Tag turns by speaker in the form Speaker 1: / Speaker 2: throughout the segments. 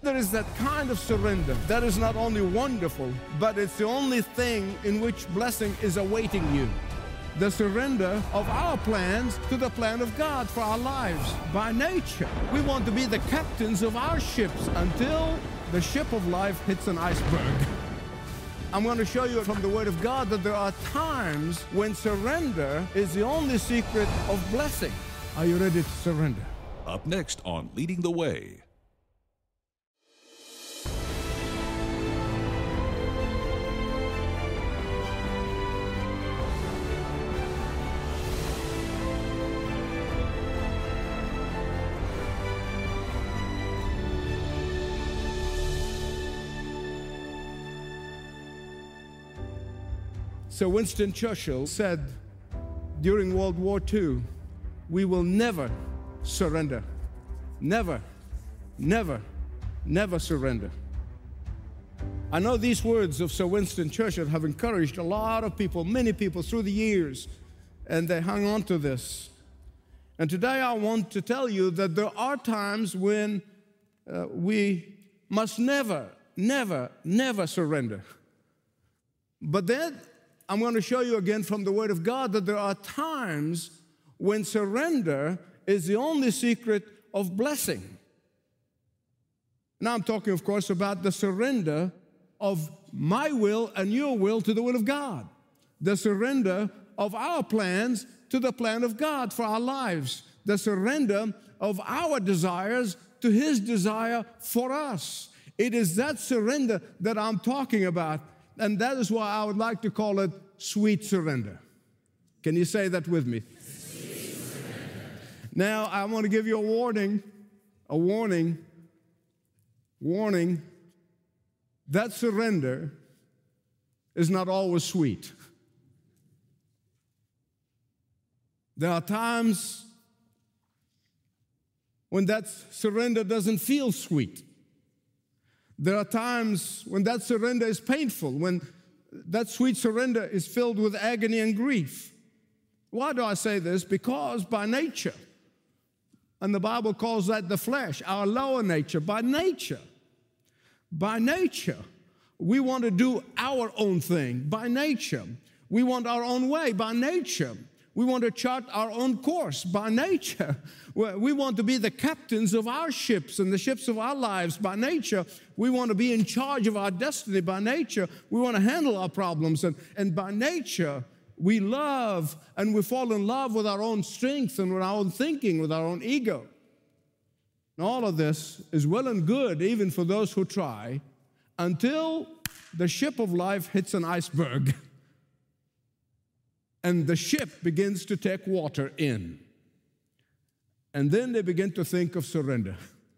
Speaker 1: There is that kind of surrender that is not only wonderful, but it's the only thing in which blessing is awaiting you. The surrender of our plans to the plan of God for our lives. By nature, we want to be the captains of our ships until the ship of life hits an iceberg. I'm going to show you from the Word of God that there are times when surrender is the only secret of blessing. Are you ready to surrender?
Speaker 2: Up next on Leading the Way.
Speaker 1: Sir Winston Churchill said during World War II, we will never surrender. Never, never, never surrender. I know these words of Sir Winston Churchill have encouraged a lot of people, many people through the years, and they hung on to this. And today I want to tell you that there are times when we must never, never, never surrender. But then I'm going to show you again from the Word of God that there are times when surrender is the only secret of blessing. Now I'm talking, of course, about the surrender of my will and your will to the will of God. The surrender of our plans to the plan of God for our lives. The surrender of our desires to His desire for us. It is that surrender that I'm talking about. And that is why I would like to call it sweet surrender. Can you say that with me? Sweet surrender. Now, I want to give you a warning. That surrender is not always sweet. There are times when that surrender doesn't feel sweet. There are times when that surrender is painful, when that sweet surrender is filled with agony and grief. Why do I say this? Because by nature, and the Bible calls that the flesh, our lower nature, by nature, we want to do our own thing. By nature, we want our own way. By nature, we want to chart our own course. By nature, we want to be the captains of our ships and the ships of our lives. By nature, we want to be in charge of our destiny. By nature, we want to handle our problems. And by nature, we love and we fall in love with our own strength and with our own thinking, with our own ego. And all of this is well and good, even for those who try, until the ship of life hits an iceberg. And the ship begins to take water in. And then they begin to think of surrender.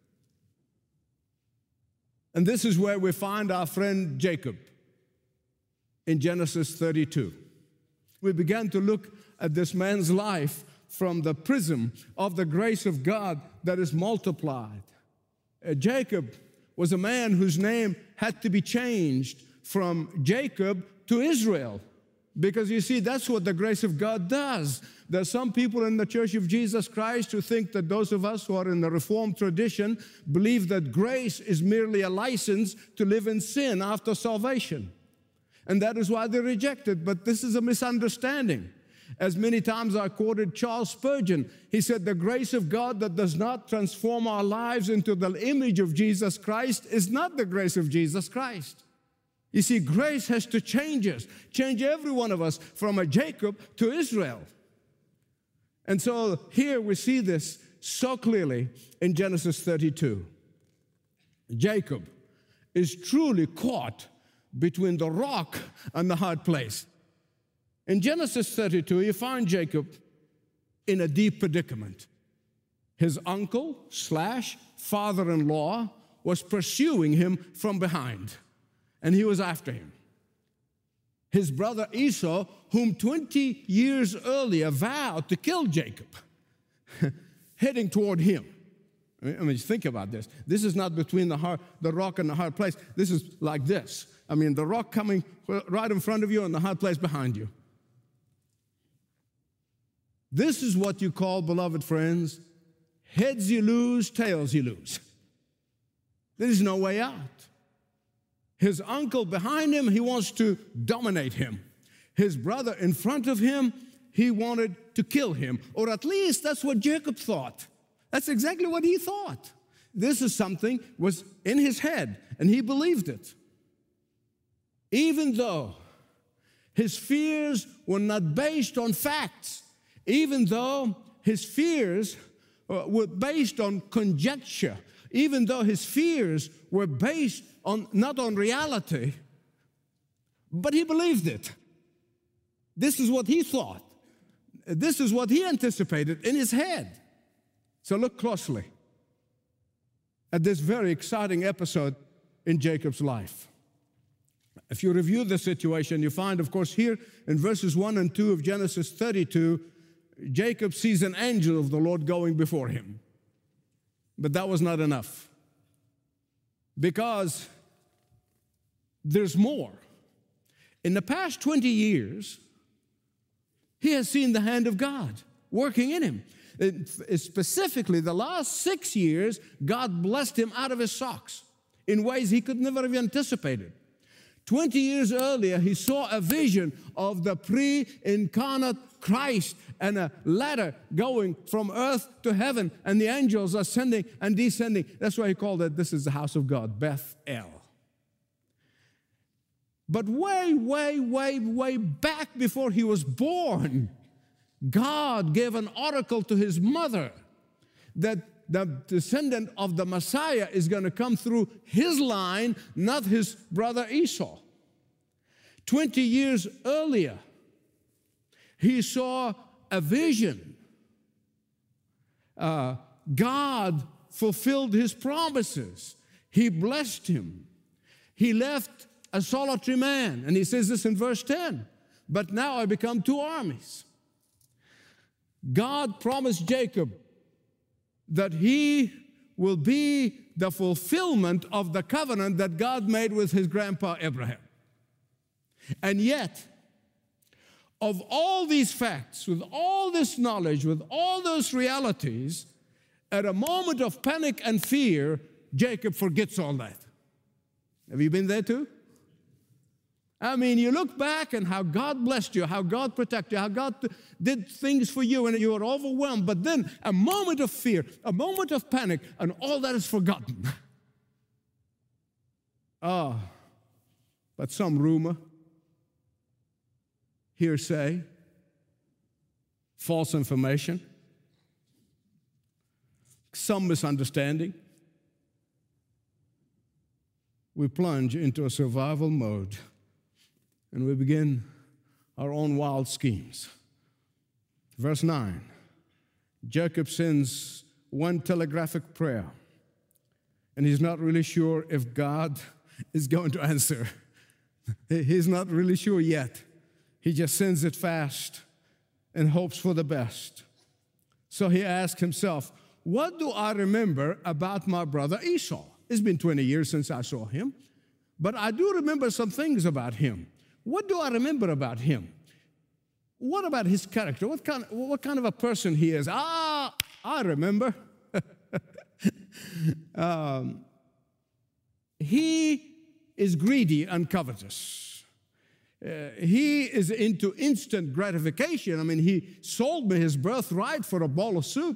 Speaker 1: And this is where we find our friend Jacob in Genesis 32. We began to look at this man's life from the prism of the grace of God that is multiplied. Jacob was a man whose name had to be changed from Jacob to Israel. Because you see, that's what the grace of God does. There are some people in the Church of Jesus Christ who think that those of us who are in the Reformed tradition believe that grace is merely a license to live in sin after salvation. And that is why they reject it. But this is a misunderstanding. As many times I quoted Charles Spurgeon, he said, the grace of God that does not transform our lives into the image of Jesus Christ is not the grace of Jesus Christ. You see, grace has to change us, change every one of us from a Jacob to Israel. And so here we see this so clearly in Genesis 32. Jacob is truly caught between the rock and the hard place. In Genesis 32, you find Jacob in a deep predicament. His uncle / father-in-law was pursuing him from behind. And he was after him. His brother Esau, whom 20 years earlier vowed to kill Jacob, heading toward him. I mean, think about this. This is not between the rock and the hard place. This is like this. I mean, the rock coming right in front of you and the hard place behind you. This is what you call, beloved friends, heads you lose, tails you lose. There is no way out. His uncle behind him, he wants to dominate him. His brother in front of him, he wanted to kill him. Or at least that's what Jacob thought. That's exactly what he thought. This is something was in his head, and he believed it. Even though his fears were not based on facts, even though his fears were based on conjecture, even though his fears were based on not on reality, but he believed it. This is what he thought. This is what he anticipated in his head. So look closely at this very exciting episode in Jacob's life. If you review the situation, you find, of course, here in verses 1 and 2 of Genesis 32, Jacob sees an angel of the Lord going before him. But that was not enough, because there's more. In the past 20 years, he has seen the hand of God working in him. Specifically, the last 6 years, God blessed him out of his socks in ways he could never have anticipated. 20 years earlier, he saw a vision of the pre-incarnate Christ and a ladder going from earth to heaven, and the angels ascending and descending. That's why he called it, this is the house of God, Beth-El. But way back before he was born, God gave an oracle to his mother that the descendant of the Messiah is going to come through his line, not his brother Esau. 20 years earlier, he saw a vision. God fulfilled his promises. He blessed him. He left a solitary man, and he says this in verse 10, but now I become two armies. God promised Jacob that he will be the fulfillment of the covenant that God made with his grandpa Abraham. And yet, of all these facts, with all this knowledge, with all those realities, at a moment of panic and fear, Jacob forgets all that. Have you been there too? I mean, you look back and how God blessed you, how God protected you, how God did things for you, and you were overwhelmed. But then a moment of fear, a moment of panic, and all that is forgotten. But some rumor, hearsay, false information, some misunderstanding, we plunge into a survival mode. And we begin our own wild schemes. Verse 9, Jacob sends one telegraphic prayer, and he's not really sure if God is going to answer. He's not really sure yet. He just sends it fast and hopes for the best. So he asks himself, what do I remember about my brother Esau? It's been 20 years since I saw him, but I do remember some things about him. What do I remember about him? What about his character? What kind of a person he is? I remember. He is greedy and covetous. He is into instant gratification. I mean, he sold me his birthright for a bowl of soup.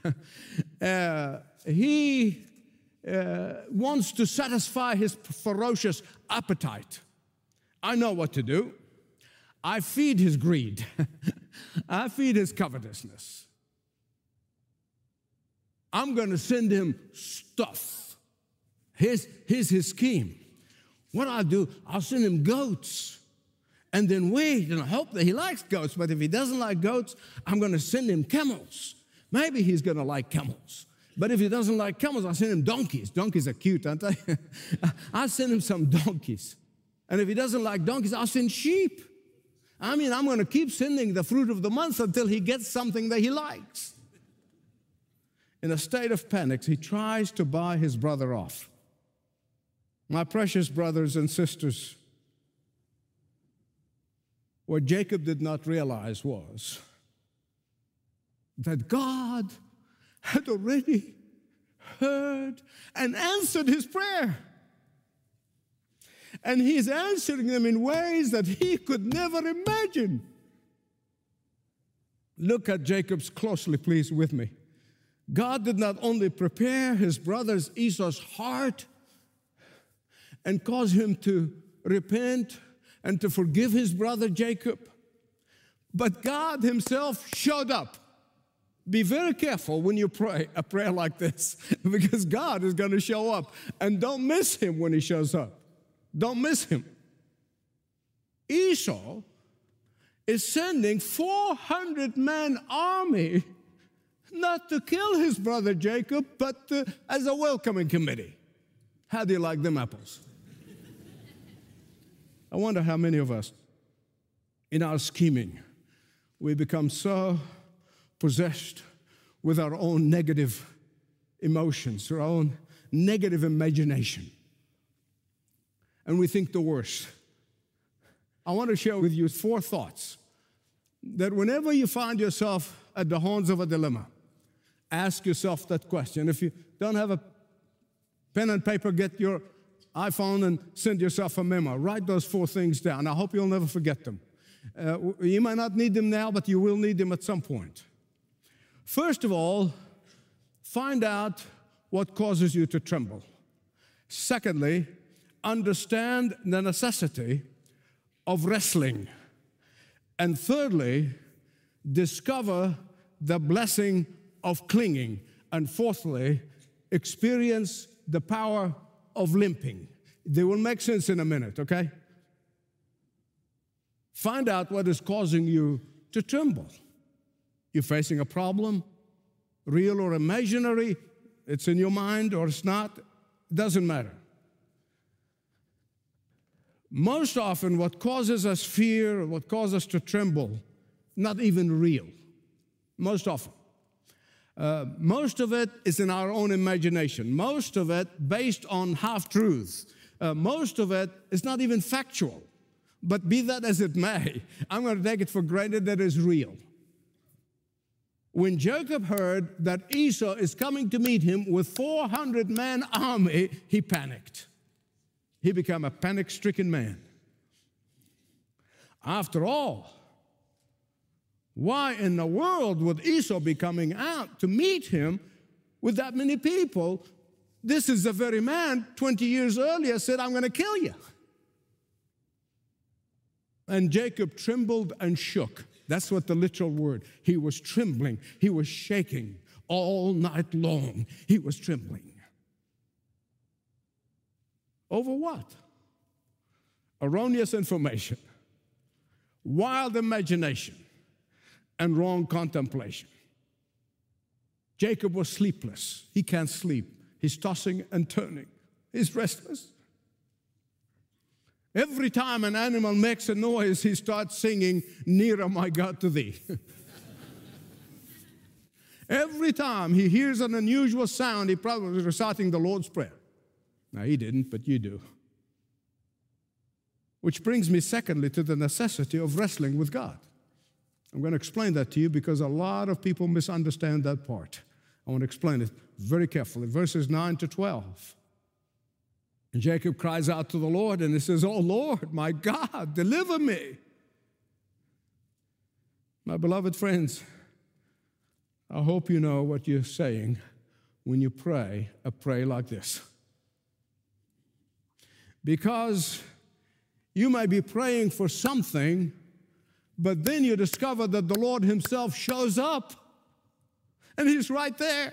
Speaker 1: He wants to satisfy his ferocious appetite. I know what to do. I feed his greed. I feed his covetousness. I'm going to send him stuff. Here's his scheme. What I'll do, I'll send him goats and then wait and hope that he likes goats. But if he doesn't like goats, I'm going to send him camels. Maybe he's going to like camels. But if he doesn't like camels, I'll send him donkeys. Donkeys are cute, aren't they? I'll send him some donkeys. And if he doesn't like donkeys, I'll send sheep. I mean, I'm going to keep sending the fruit of the month until he gets something that he likes. In a state of panic, he tries to buy his brother off. My precious brothers and sisters, what Jacob did not realize was that God had already heard and answered his prayer. And he's answering them in ways that he could never imagine. Look at Jacob's closely, please, with me. God did not only prepare his brother Esau's heart and cause him to repent and to forgive his brother Jacob, but God himself showed up. Be very careful when you pray a prayer like this, because God is going to show up, and don't miss him when he shows up. Don't miss him. Esau is sending 400-man army not to kill his brother Jacob, but as a welcoming committee. How do you like them apples? I wonder how many of us, in our scheming, we become so possessed with our own negative emotions, our own negative imagination, and we think the worst. I want to share with you 4 thoughts that whenever you find yourself at the horns of a dilemma, ask yourself that question. If you don't have a pen and paper, get your iPhone and send yourself a memo. Write those 4 things down. I hope you'll never forget them. You might not need them now, but you will need them at some point. First of all, find out what causes you to tremble. Secondly, understand the necessity of wrestling. And thirdly, discover the blessing of clinging. And fourthly, experience the power of limping. They will make sense in a minute, okay? Find out what is causing you to tremble. You're facing a problem, real or imaginary, it's in your mind or it's not, it doesn't matter. Most often, what causes us fear, what causes us to tremble, not even real. Most often. Most of it is in our own imagination. Most of it based on half-truths. Most of it is not even factual. But be that as it may, I'm going to take it for granted that it's real. When Jacob heard that Esau is coming to meet him with 400-man army, he panicked. He became a panic-stricken man. After all, why in the world would Esau be coming out to meet him with that many people? This is the very man 20 years earlier said, I'm going to kill you. And Jacob trembled and shook. That's what the literal word. He was trembling. He was shaking all night long. He was trembling. Over what? Erroneous information, wild imagination, and wrong contemplation. Jacob was sleepless. He can't sleep. He's tossing and turning. He's restless. Every time an animal makes a noise, he starts singing, "Nearer, my God, to thee." Every time he hears an unusual sound, he probably is reciting the Lord's Prayer. Now, he didn't, but you do. Which brings me, secondly, to the necessity of wrestling with God. I'm going to explain that to you because a lot of people misunderstand that part. I want to explain it very carefully. Verses 9 to 12. And Jacob cries out to the Lord and he says, "Oh Lord, my God, deliver me." My beloved friends, I hope you know what you're saying when you pray a prayer like this. Because you might be praying for something, but then you discover that the Lord himself shows up and he's right there.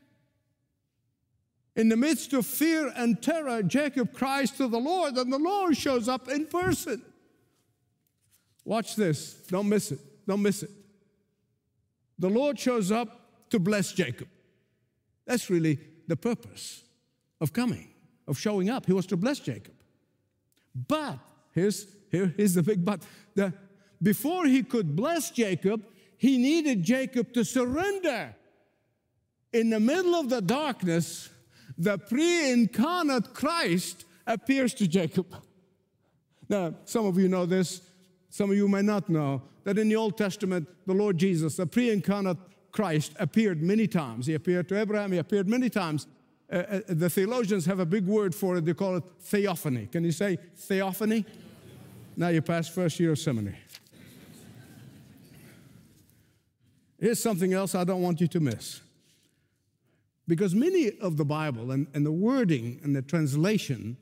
Speaker 1: In the midst of fear and terror, Jacob cries to the Lord, and the Lord shows up in person. Watch this. Don't miss it. Don't miss it. The Lord shows up to bless Jacob. That's really the purpose of coming, of showing up. He was to bless Jacob. But, here's the big but. Before he could bless Jacob, he needed Jacob to surrender. In the middle of the darkness, the pre-incarnate Christ appears to Jacob. Now, some of you know this, some of you may not know, that in the Old Testament, the Lord Jesus, the pre-incarnate Christ, appeared many times. He appeared to Abraham, he appeared many times. The theologians have a big word for it. They call it theophany. Can you say theophany? Now you passed first year of seminary. Here's something else I don't want you to miss. Because many of the Bible and the wording and the translation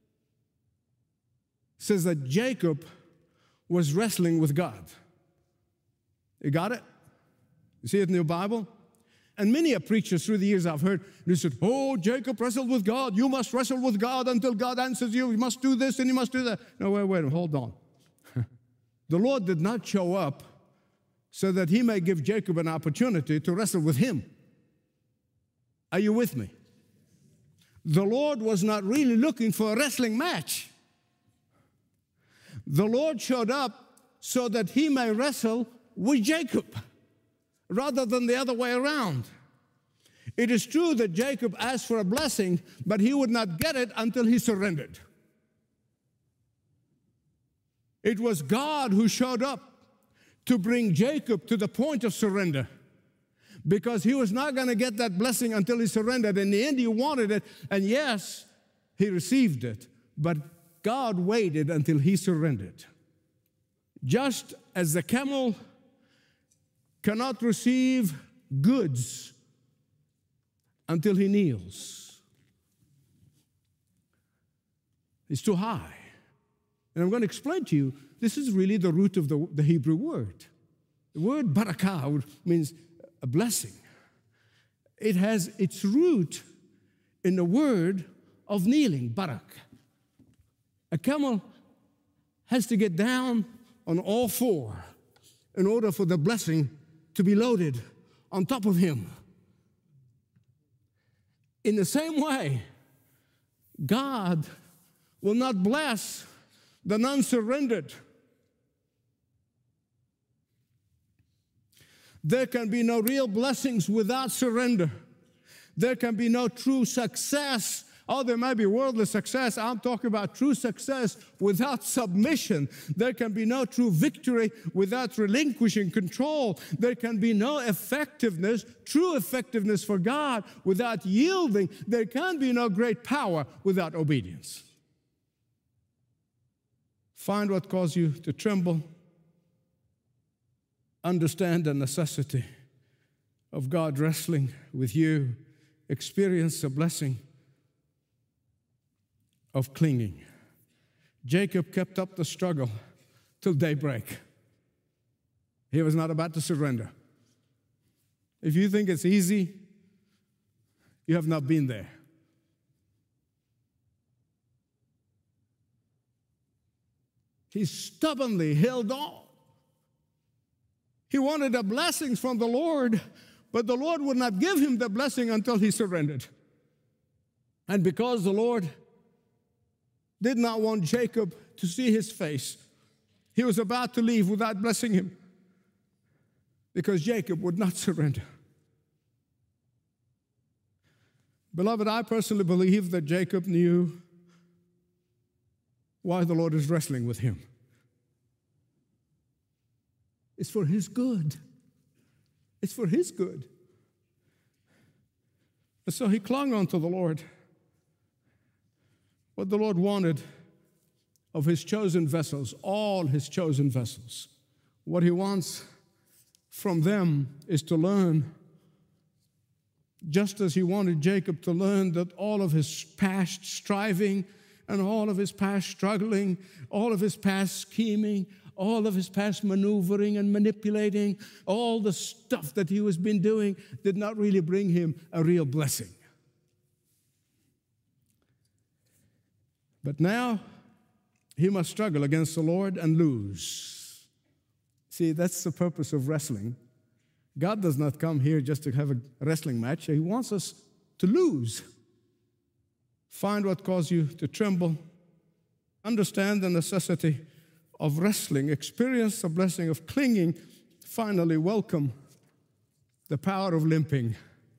Speaker 1: says that Jacob was wrestling with God. You got it? You see it in your Bible? And many a preacher through the years I've heard, they said, oh, Jacob wrestled with God. You must wrestle with God until God answers you. You must do this and you must do that. No, wait, hold on. The Lord did not show up so that he may give Jacob an opportunity to wrestle with him. Are you with me? The Lord was not really looking for a wrestling match. The Lord showed up so that he may wrestle with Jacob, rather than the other way around. It is true that Jacob asked for a blessing, but he would not get it until he surrendered. It was God who showed up to bring Jacob to the point of surrender, because he was not going to get that blessing until he surrendered. In the end, he wanted it, and yes, he received it, but God waited until he surrendered. Just as the camel cannot receive goods until he kneels. It's too high. And I'm going to explain to you, this is really the root of the Hebrew word. The word barakah means a blessing. It has its root in the word of kneeling, barak. A camel has to get down on all four in order for the blessing to be loaded on top of him. In the same way, God will not bless the non-surrendered. There can be no real blessings without surrender. There can be no true success. Oh, there might be worldly success. I'm talking about true success without submission. There can be no true victory without relinquishing control. There can be no effectiveness, true effectiveness for God without yielding. There can be no great power without obedience. Find what caused you to tremble. Understand the necessity of God wrestling with you. Experience the blessing of clinging. Jacob kept up the struggle till daybreak. He was not about to surrender. If you think it's easy, you have not been there. He stubbornly held on. He wanted the blessings from the Lord, but the Lord would not give him the blessing until he surrendered. And because the Lord did not want Jacob to see his face, he was about to leave without blessing him, because Jacob would not surrender. Beloved, I personally believe that Jacob knew why the Lord is wrestling with him. It's for his good. It's for his good. And so he clung on to the Lord. What the Lord wanted of his chosen vessels, all his chosen vessels, what he wants from them is to learn, just as he wanted Jacob to learn that all of his past striving and all of his past struggling, all of his past scheming, all of his past maneuvering and manipulating, all the stuff that he was been doing did not really bring him a real blessing. But now he must struggle against the Lord and lose. See, that's the purpose of wrestling. God does not come here just to have a wrestling match. He wants us to lose. Find what caused you to tremble. Understand the necessity of wrestling. Experience the blessing of clinging. Finally, welcome the power of limping.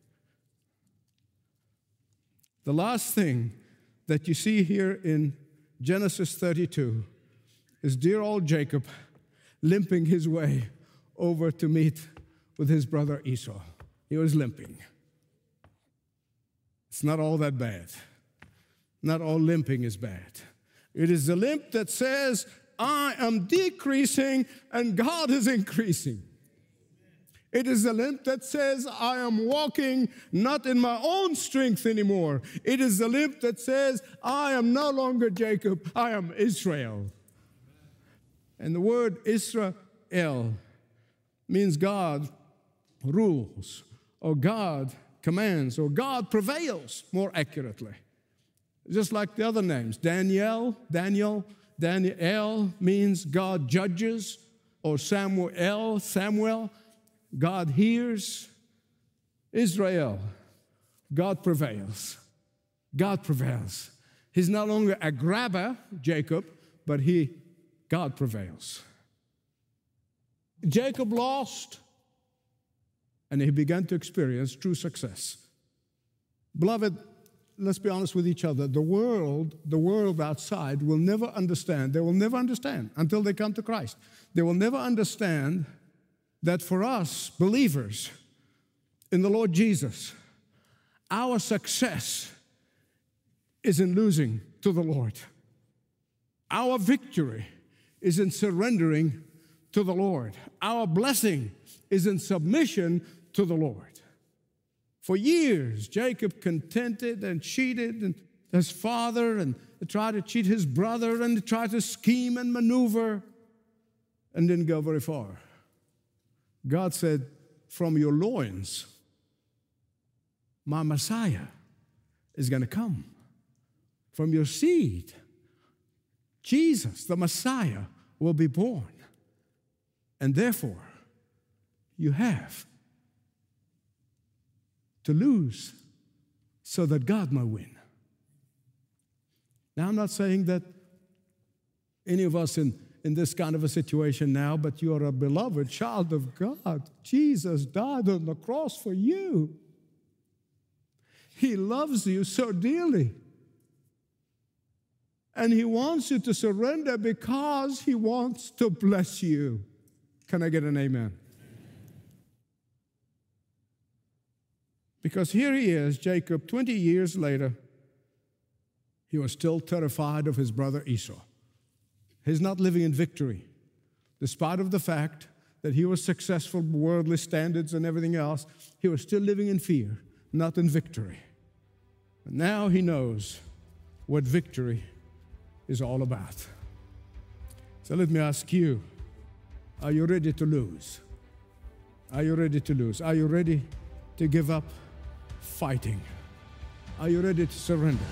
Speaker 1: The last thing that you see here in Genesis 32 is dear old Jacob limping his way over to meet with his brother Esau. He was limping. It's not all that bad. Not all limping is bad. It is the limp that says, I am decreasing and God is increasing. It is the limp that says, I am walking not in my own strength anymore. It is the limp that says, I am no longer Jacob, I am Israel. And the word Israel means God rules, or God commands, or God prevails, more accurately. Just like the other names. Daniel means God judges, or Samuel, God hears. Israel, God prevails. God prevails. He's no longer a grabber, Jacob, but God prevails. Jacob lost, and he began to experience true success. Beloved, let's be honest with each other. The world outside will never understand. They will never understand until they come to Christ. They will never understand that for us, believers in the Lord Jesus, our success is in losing to the Lord. Our victory is in surrendering to the Lord. Our blessing is in submission to the Lord. For years, Jacob contented and cheated his father and tried to cheat his brother and tried to scheme and maneuver and didn't go very far. God said, from your loins, my Messiah is going to come. From your seed, Jesus, the Messiah, will be born. And therefore, you have to lose so that God may win. Now, I'm not saying that any of us in this kind of a situation now, but you are a beloved child of God. Jesus died on the cross for you. He loves you so dearly. And He wants you to surrender because He wants to bless you. Can I get an amen? Because here he is, Jacob, 20 years later, he was still terrified of his brother Esau. He's not living in victory, despite of the fact that he was successful, worldly standards and everything else. He was still living in fear, not in victory. And now he knows what victory is all about. So let me ask you, are you ready to lose? Are you ready to lose? Are you ready to give up fighting? Are you ready to surrender?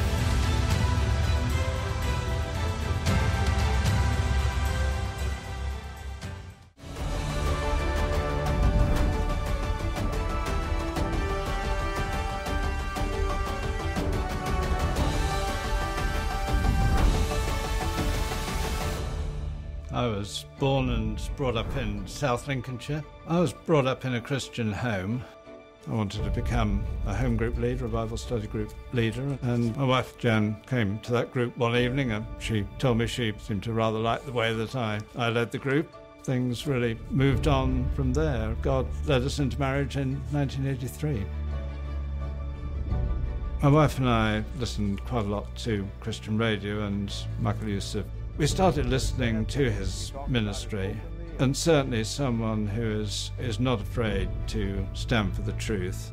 Speaker 3: I was born and brought up in South Lincolnshire. I was brought up in a Christian home. I wanted to become a home group leader, a Bible study group leader, and my wife Jan came to that group one evening and she told me she seemed to rather like the way that I led the group. Things really moved on from there. God led us into marriage in 1983. My wife and I listened quite a lot to Christian radio and Michael Youssef. We started listening to his ministry, and certainly someone who is not afraid to stand for the truth.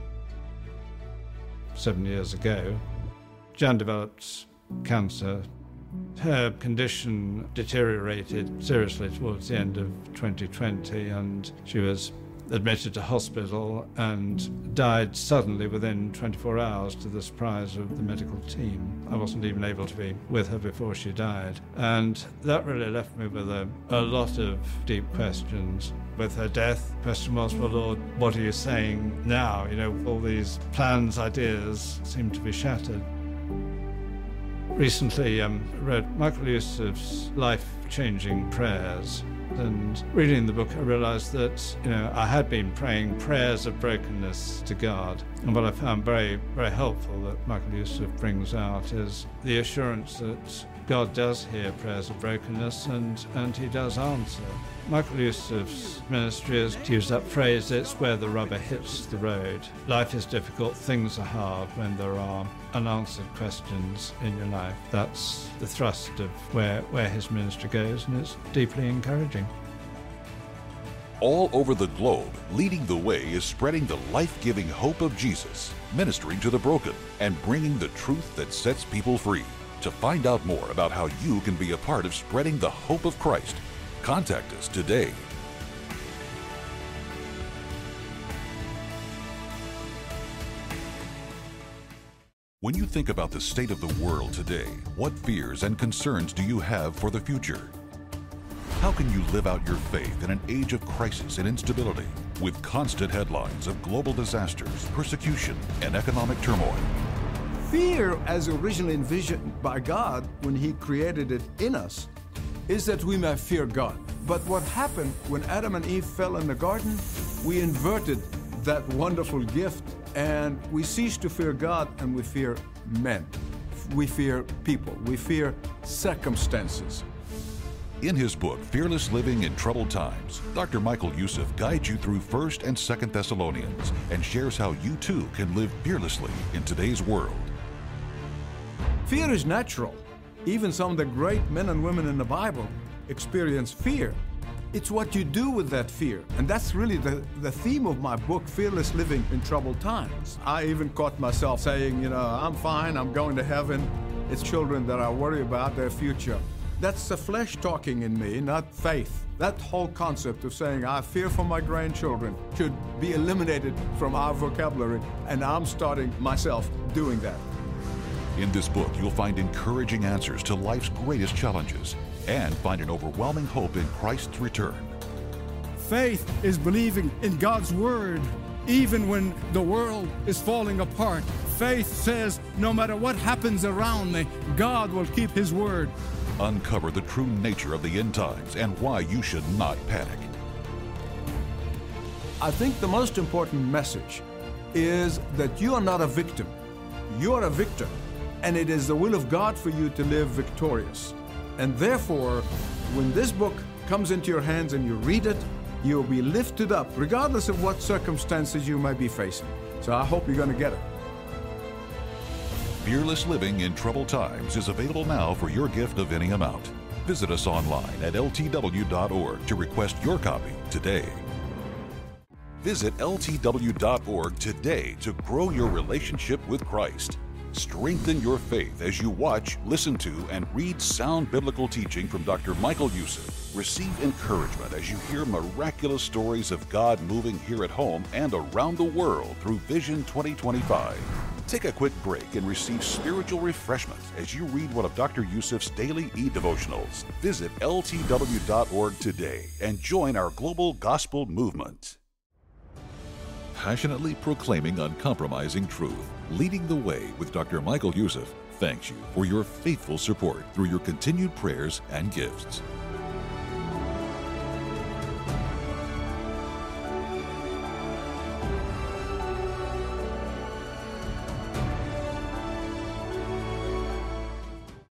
Speaker 3: 7 years ago, Jan developed cancer. Her condition deteriorated seriously towards the end of 2020, and she was admitted to hospital and died suddenly within 24 hours to the surprise of the medical team. I wasn't even able to be with her before she died. And that really left me with a lot of deep questions. With her death, the question was, well, Lord, what are you saying now? You know, all these plans, ideas seem to be shattered. Recently, I read Michael Youssef's life-changing prayers. And reading the book, I realized that, I had been praying prayers of brokenness to God. And what I found very, very helpful that Michael Youssef brings out is the assurance that God does hear prayers of brokenness and he does answer. Michael Youssef's ministry has used that phrase, it's where the rubber hits the road. Life is difficult, things are hard when there are unanswered questions in your life. That's the thrust of where his ministry goes, and it's deeply encouraging.
Speaker 2: All over the globe, Leading the Way is spreading the life-giving hope of Jesus, ministering to the broken, and bringing the truth that sets people free. To find out more about how you can be a part of spreading the hope of Christ, contact us today. When you think about the state of the world today, what fears and concerns do you have for the future? How can you live out your faith in an age of crisis and instability, with constant headlines of global disasters, persecution, and economic turmoil?
Speaker 1: Fear, as originally envisioned by God when He created it in us, is that we may fear God. But what happened when Adam and Eve fell in the garden, we inverted that wonderful gift and we ceased to fear God and we fear men. We fear people. We fear circumstances.
Speaker 2: In his book, Fearless Living in Troubled Times, Dr. Michael Youssef guides you through 1st and 2nd Thessalonians and shares how you too can live fearlessly in today's world.
Speaker 1: Fear is natural. Even some of the great men and women in the Bible experience fear. It's what you do with that fear. And that's really the theme of my book, Fearless Living in Troubled Times. I even caught myself saying, I'm fine, I'm going to heaven. It's children that I worry about, their future. That's the flesh talking in me, not faith. That whole concept of saying, I fear for my grandchildren should be eliminated from our vocabulary, and I'm starting myself doing that.
Speaker 2: In this book, you'll find encouraging answers to life's greatest challenges and find an overwhelming hope in Christ's return.
Speaker 1: Faith is believing in God's Word, even when the world is falling apart. Faith says, no matter what happens around me, God will keep His Word.
Speaker 2: Uncover the true nature of the end times and why you should not panic.
Speaker 1: I think the most important message is that you are not a victim. You are a victor. And it is the will of God for you to live victorious. And therefore, when this book comes into your hands and you read it, you'll be lifted up, regardless of what circumstances you may be facing. So I hope you're going to get it.
Speaker 2: Fearless Living in Troubled Times is available now for your gift of any amount. Visit us online at ltw.org to request your copy today. Visit ltw.org today to grow your relationship with Christ. Strengthen your faith as you watch, listen to, and read sound biblical teaching from Dr. Michael Youssef. Receive encouragement as you hear miraculous stories of God moving here at home and around the world through Vision 2025. Take a quick break and receive spiritual refreshment as you read one of Dr. Youssef's daily e-devotionals. Visit ltw.org today and join our global gospel movement. Passionately proclaiming uncompromising truth, Leading the Way with Dr. Michael Youssef thanks you for your faithful support through your continued prayers and gifts.